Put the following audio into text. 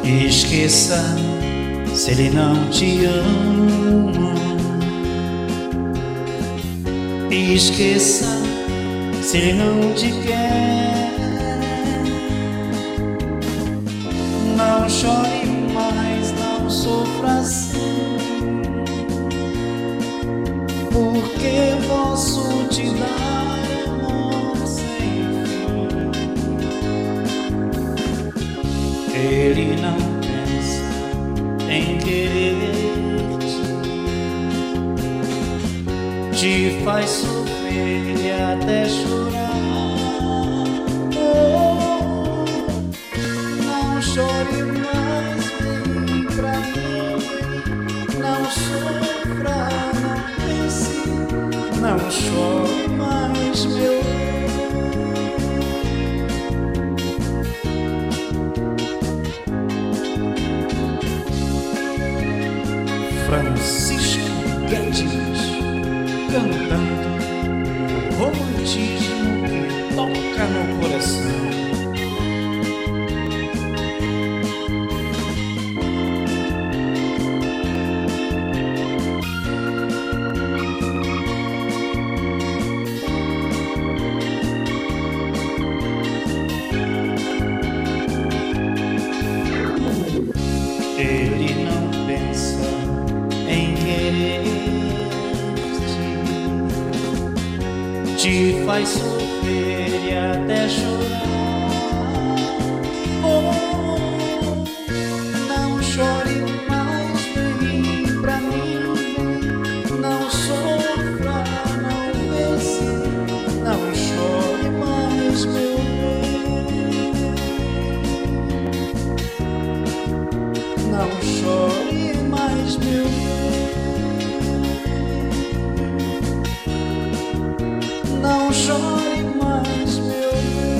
Esqueça se ele não te ama. Esqueça se ele não te quer. Não chore mais, não sofra assim, porque posso te dar amor sem fim. Ele não pensa em querer-te, te faz sofrer e até chorar. Oh, não chore mais, vem pra mim. Não sofra, não pense, não chore mais, meu Francisco Guedes, cantando o romantismo que toca no coração. Ele não pensa em querer-te, te faz sofrer e até chorar. Oh, não chore mais, vem pra mim. Não sofra, não pense, não chore mais, meu bem. Não chore mais, meu bem. Não chore mais, meu bem.